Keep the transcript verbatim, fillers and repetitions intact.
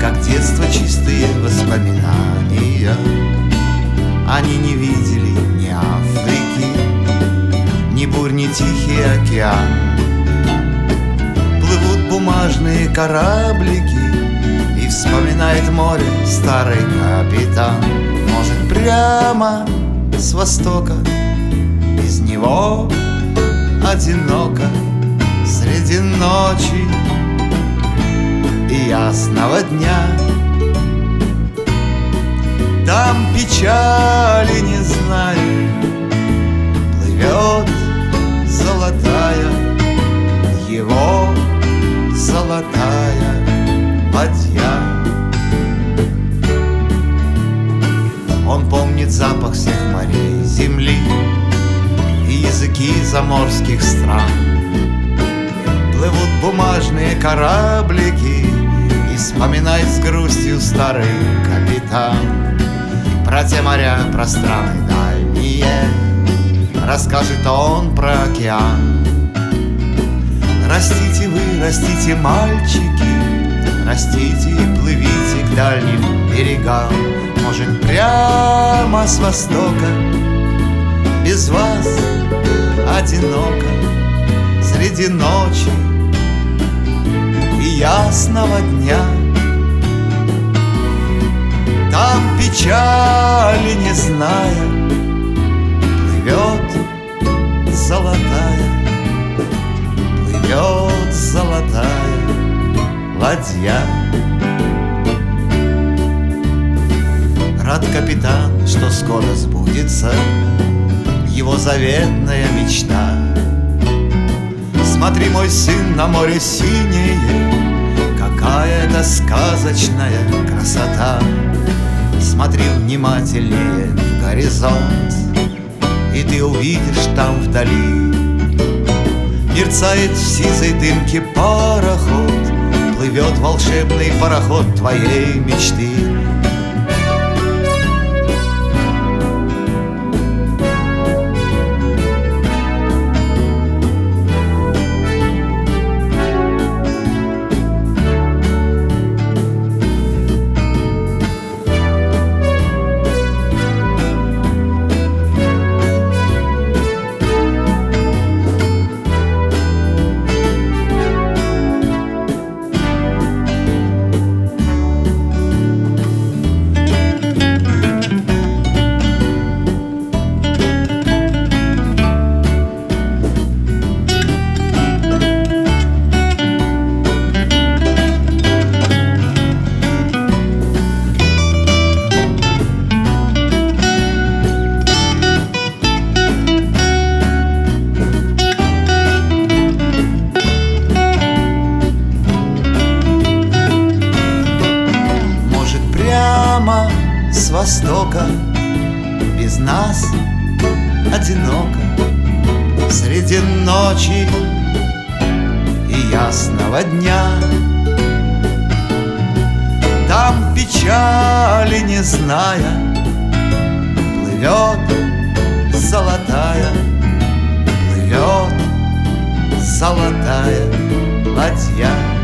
как детство чистые воспоминания. Они не видели ни Африки, ни бурь, ни Тихий океан. Плывут бумажные кораблики, и вспоминает море старый капитан. Может, прямо с востока, из него одиноко среди ночи и ясного дня. Там печали не знаю, плывет золотая его золотая ладья. Он помнит запах всех морей земли и языки заморских стран. Плывут бумажные кораблики, и вспоминает с грустью старый капитан про те моря, про страны дальние, расскажет он про океан. Растите вы, растите, мальчики, растите и плывите к дальним берегам. Может, прямо с востока, без вас одиноко среди ночи и ясного дня. Там печали не зная, плывет золотая, плывет золотая ладья. Рад капитан, что скоро сбудется его заветная мечта. Смотри, мой сын, на море синее, какая это сказочная красота. Смотри внимательнее в горизонт, и ты увидишь там вдали мерцает в сизой дымке пароход, плывет волшебный пароход твоей мечты. С востока, без нас одиноко среди ночи и ясного дня. Там печали не зная, плывет золотая, плывет золотая ладья.